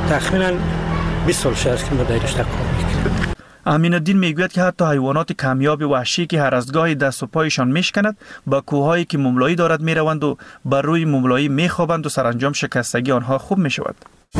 تقریبا 20 سال شده است که ما در رشته کار میکنیم. امین الدین میگوید که حتی حیوانات کمیاب وحشی که هر از گاهی دست و پایشان میشکند با کوههایی که موملایی دارد میروند و بر روی موملایی میخوابند و سرانجام شکستگی آنها خوب میشود.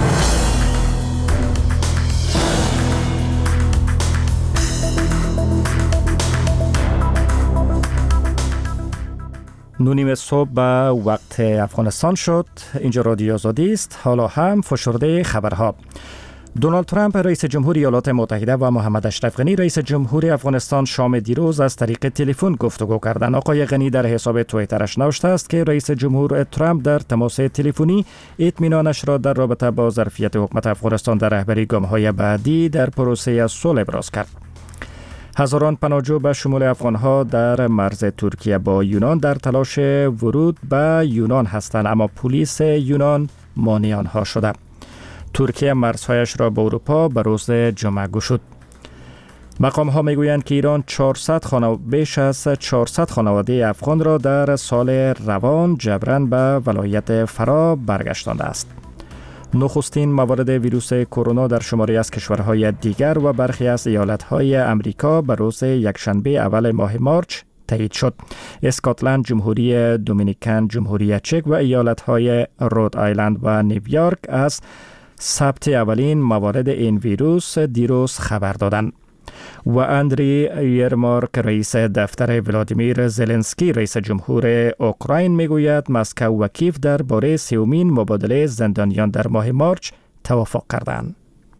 نونیم صبح به وقت افغانستان شد. اینجا رادیو آزادی است. حالا هم فشرده خبرها. دونالد ترامپ رئیس جمهوری ایالات متحده و محمد اشرف غنی رئیس جمهوری افغانستان شام دیروز از طریق تلفن گفتگو کردند. آقای غنی در حساب توییترش نوشته است که رئیس جمهور ترامپ در تماس تلفنی اطمینانش را در رابطه با ظرفیت حکومت افغانستان در رهبری گام‌های بعدی در پروسه صلح ابراز کرد. هزاران پناهجو به شمول افغانها در مرز ترکیه با یونان در تلاش ورود به یونان هستند، اما پلیس یونان مانع آنها شده. ترکیه مرزهایش را با اروپا به روز جمعه گشود. مقام ها میگویند که ایران بیش از 400 خانواده افغان را در سال روان جبراً به ولایت فرا برگشتانده است. نخستین موارد ویروس کرونا در شماری از کشورهای دیگر و برخی از ایالتهای امریکا به روز یکشنبه اول ماه مارچ تایید شد. اسکاتلند، جمهوری دومینیکن، جمهوری چک و ایالتهای رود آیلند و نیویورک از ثبت اولین موارد این ویروس دیروز خبر دادند. و اندری یرمارک رئیس دفتر ولادیمیر زلنسکی رئیس جمهور اوکراین میگوید مسکو و کیف درباره سومین مبادله زندانیان در ماه مارچ توافق کردند.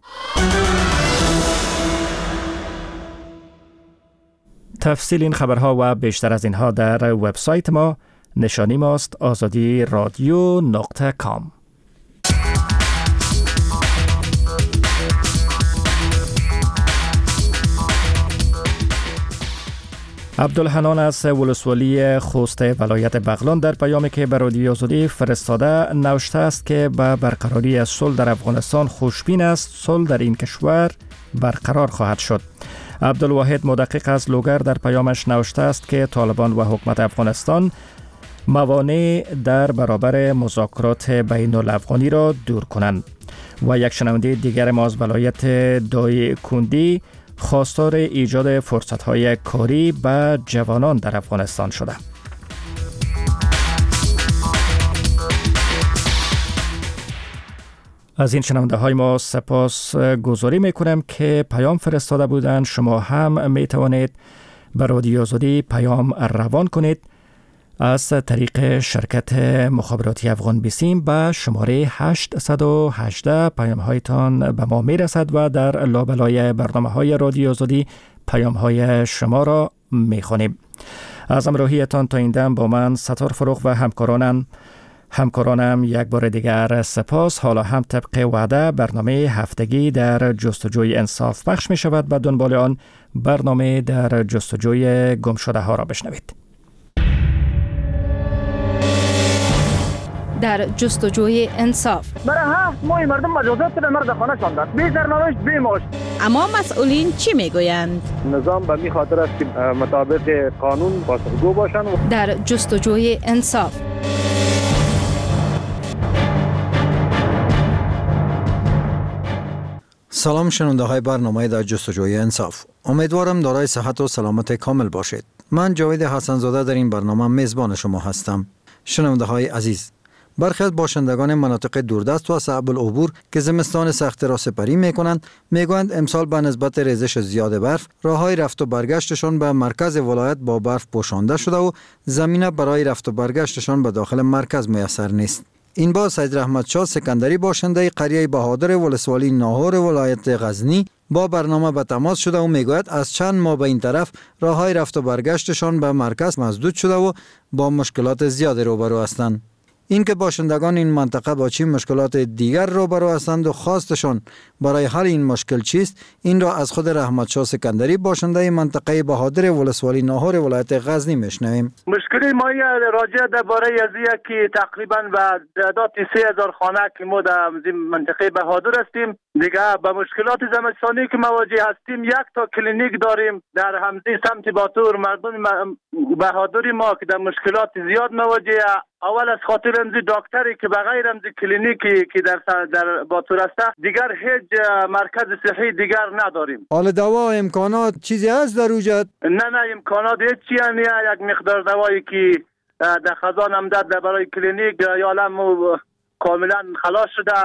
تفصیل این خبرها و بیشتر از اینها در وبسایت ما نشانی ماست azadiradyo.com. عبدالحنان از ولسوالی خوست ولایت بغلان در پیامی که به رادیو آزادی فرستاده نوشته است که به برقراری صلح در افغانستان خوشبین است. صلح در این کشور برقرار خواهد شد. عبدالواحد مدقق از لوگر در پیامش نوشته است که طالبان و حکومت افغانستان موانع در برابر مذاکرات بین الافغانی را دور کنند. و یک شنونده دیگر ما از ولایت دای کندی خواستار ایجاد فرصت‌های کاری به جوانان در افغانستان شده. از این شنونده های ما سپاس گذاری میکنم که پیام فرستاده بودند. شما هم می توانید به رادیو آزادی پیام روان کنید از طریق شرکت مخابراتی افغان بیسیم به شماره 818. پیام هایتان به ما می رسد و در لابلای برنامه های رادیو آزادی پیام های شما را می خوانیم. از همراهیتان تا این دم با من ستار فروغ و همکارانم یک بار دیگر سپاس. حالا هم طبق وعده برنامه هفتگی در جستجوی انصاف پخش می شود و دنبال آن برنامه در جستجوی گم شده ها را بشنوید. در جستجوی انصاف برای 7 ماه مردم مجازات به مرد خانه شاندن، بی سرنوشت بی معاش. اما مسئولین چی میگویند؟ نظام به می خاطر است که مطابق قانون پاسخگو باشند. در جستجوی انصاف سلام شنونده های برنامه در جستجوی انصاف. امیدوارم دارای صحت و سلامت کامل باشید. من جاوید حسن‌زاده در این برنامه میزبان شما هستم. شنونده های عزیز، برخی از باشندگان مناطق دوردست و صعب العبور که زمستان سخت را سپری میکنند میگویند امسال به نسبت ریزش زیاد برف راههای رفت و برگشتشان به مرکز ولایت با برف پوشانده شده و زمینه برای رفت و برگشتشان به داخل مرکز میسر نیست. این بار سید رحمت شاه سکندری باشنده قریه بهادر ولسوالی ناهور ولایت غزنی با برنامه به تماس شده و میگوید از چند ماه به این طرف راههای رفت و برگشتشان به مرکز مسدود شده و با مشکلات زیادی روبرو هستند. این که باشندگان این منطقه با چه مشکلات دیگر روبرو هستند و خواستشان برای حل این مشکل چیست، این را از خود رحمت شاه سکندری باشنده منطقه بهادر ولسوالی ناهور ولایت غزنی میشنویم. مشکلی ما راجع درباره ازیه که تقریبا به تعداد 3000 خانه که ما در منطقه بهادر هستیم دیگه به مشکلات زمستانی که مواجه هستیم، یک تا کلینیک داریم در همزه سمت باتور. مردم بهادری ما که در مشکلات زیاد مواجه، اول از خاطر امزی دکتری که بغیر امزی کلینیکی که در باتور است، دیگر هیچ مرکز صحی دیگر نداریم. حال دوا امکانات چیزی هست در اوجت؟ نه امکانات هیچی نیست. یک مقدار دوایی که در خزان آمده برای کلینیک یا لمو کاملا خلاص شده،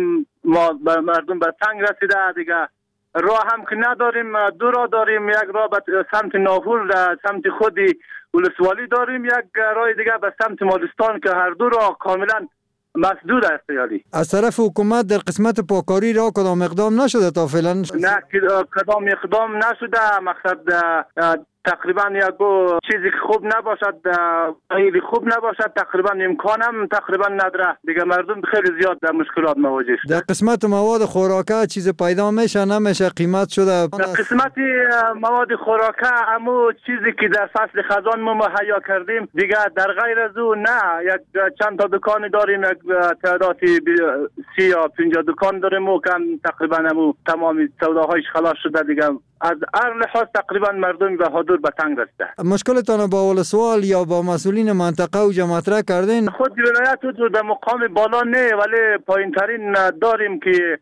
مردم به تنگ رسیده. دیگه راه هم که نداریم، دو راه داریم. یک راه به سمت ناهور سمت خودی ولسوالی داریم، یک راه دیگه به سمت مالستان که هر دو راه کاملا مسدود است. یعنی از طرف حکومت در قسمت پاکاری راه کدام اقدام نشده تا فعلا؟ نه کدام اقدام نشده. مقصد تقریبا یک چیزی که خوب نباشد، خیلی خوب نباشد، تقریبا امکانم تقریبا نداره. دیگه مردم خیلی زیاد در مشکلات مواجه شده. در قسمت مواد خوراکه چیز پیدا میشه نمیشه؟ قیمت شده؟ در قسمت مواد خوراکه همو چیزی که در فصل خزان ما مهیا کردیم دیگه در غیر از او نه. یک چند تا دکان داریم، یک تعدادی 30 یا 50 دکان داریم و کم تقریبا همو تمام سوداهایش خلاص شده. دیگه از هر لحاظ تقریبا مردم بهادر به تنگ رسیده. مشکلتان با ولسوال یا با مسئولین منطقه و مطرح کردین؟ خود ولایت در مقام بالا نه، ولی پایین ترین داریم که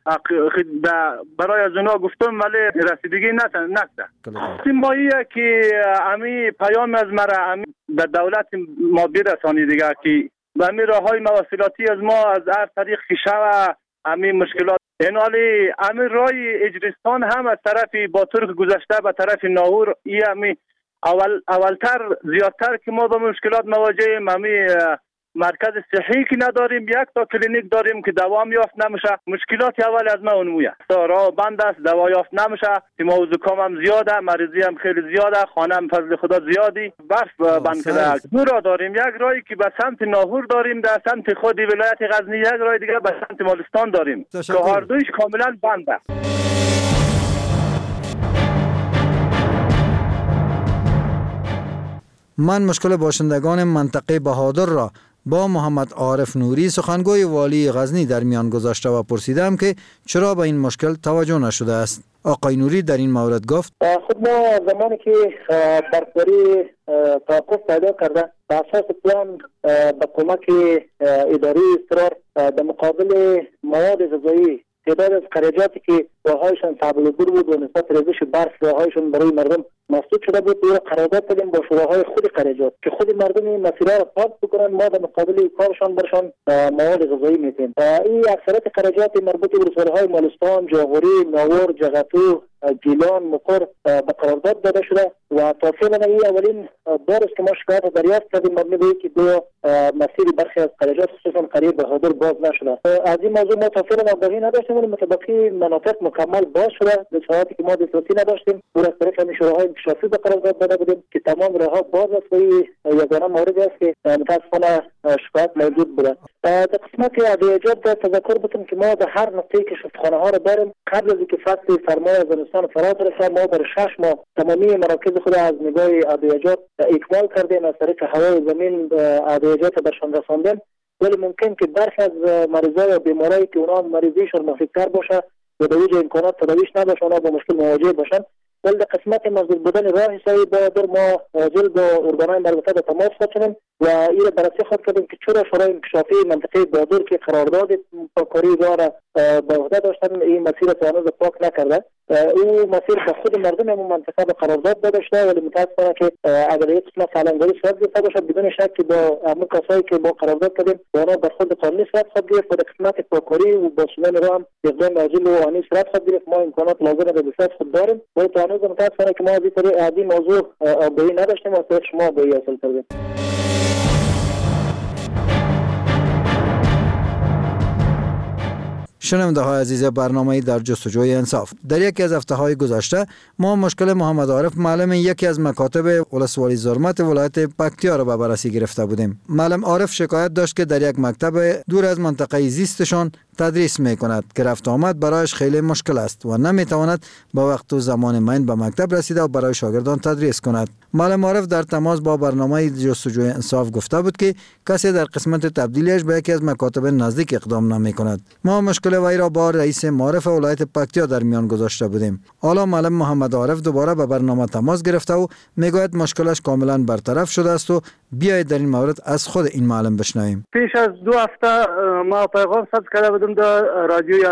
برای از اونا گفتم ولی رسیدگی نشده. سیماییه که امی پیام از مرا به دولت ما برسانی دیگه که به امی راههای مواصلاتی از ما از هر طریق که شوه امی مشکلات. این حالی امی رای اجرستان هم از طرف باتور که گذشته به طرف ناهور امی اولتر زیادتر که ما با مشکلات مواجهیم. امی مرکز صحی که نداریم، یک تا کلینیک داریم که دوام یافت نمیشه. مشکلات اول از ما اونمویه. راه بند است، دوا یافت نمیشه. تیما و زکام هم زیاده، مریضی هم خیلی زیاده، خانه هم فضل خدا زیادی برف بند کرده. دو راه داریم، یک راهی که به سمت ناهور داریم، در سمت خود ولایت غزنی، یک راه دیگه به سمت مالستان داریم که هر دویش کاملا بنده. من مشکل باشندگان منطقه بهادر را با محمد عارف نوری سخنگوی والی غزنی در میان گذاشته و پرسیدم که چرا به این مشکل توجه نشده است. آقای نوری در این مورد گفت خود ما زمانی که برفباری توقف پیدا کرده به اساس پلان به کمک اداره استقرار در مقابل مواد غذایی تعداد از خریجاتی که راهایشان صعب بود و نسبت ریزش برف راهایشان برای مردم مسدود شده بود، او را قرارداد کردیم با شوراهای خود خریجات که خود مردم این مسیرها را پاک بکنن. ما در مقابل کارشان برشان مواد غذایی میتیم. این اکثریت خریجات مربوط به ولسوالی‌های مالستان، جاغوری، ناور، جغتو، گیلان، مقر به قرارداد داده شده و تا فعلا این اولین بار است که ما شکایت دریافت کردیم مبنی به اینکه دو مسیر برخی از خریجات خصوصا قریب بهادر باز نشده. از این موضوع ما تا فعلا آگاهی نداشتیم، ولی متبقی مناطق مکمل باز شده. به صورتی که ما دسترسی نداشتیم، او را طریق همین شوراهای انکشافی به قرارداد داده بودیم که تمام راهها باز است و این یگانه موردی است که متاسفانه شکایت موجود بوده. در قسمت ادویه‌جات تذکر بدم که ما در هر نقطه‌ای که شفتخانه ها را داریم قبل از اینکه فصل سرمای زمستان فرا برسه ما در 6 ماه تمامی مراکز خود از نگاه ادویه‌جات اکمال کردیم. از طریق هوای زمین ادویه‌جات برشان رساندیم، ولی ممکن که برخی از مریضای بیماری که اونا مریضیشون مخفی‌تر باشه و به وجه امکانات تداویش نباشه اونا با مشکل مواجه باشن. ولی در قسمت مزدود بودن راه سعی بهادر ما واجل با ارگانهای مربوطه به تماس خواهیم و این را بررسی خواهد کردیم که چرا شورای انکشافی منطقه بهادر که قرارداد پاکاری راه را به عهده داشتن این مسیر را هنوز پاک نکرده. این مسیر به خود مردم همون منطقه به قرارداد داده شده، ولی متاسفانه که اگر یک قسمت سالنگاری صورت گرفته باشد بدون شک که با همون کسایی که با قرارداد کردیم با اونا برخورد قانونی صورت خواهد گرفت و در قسمت پاکاری و باشندن راه هم اقدام عاجل و آنی صورت خواهد گرفت. ما امکانات لازم را به دست خود داریم، ولی تا هنوز متاسفانه که ما از این موضوع آگاهی نداشتیم و از شما آگاهی حاصل کردیم. شنونده های عزیز برنامه در جستجوی انصاف، در یکی از هفته‌های گذشته ما مشکل محمد عارف معلم یکی از مکاتب ولسوالی زرمت ولایت پکتیا را به بررسی گرفته بودیم. معلم عارف شکایت داشت که در یک مکتب دور از منطقه زیستشان تدریس میکند که رفت آمد برایش خیلی مشکل است و نمیتواند با وقت و زمان معین به مکتب رسیده و برای شاگردان تدریس کند. معلم عارف در تماس با برنامه جستجوی انصاف گفته بود که کسی در قسمت تبدیلیش به یکی از مکاتب نزدیک اقدام نمی کند. ما مشکل وی را با رئیس معارف ولایت پکتیا در میان گذاشته بودیم. حالا معلم محمد عارف دوباره به برنامه تماس گرفته و میگوید مشکلش کاملا برطرف شده است و بیایید در این مورد از خود این معلم بشنویم. پیش از 2 هفته ما پیغام ثبت کرده بودم در رادیوی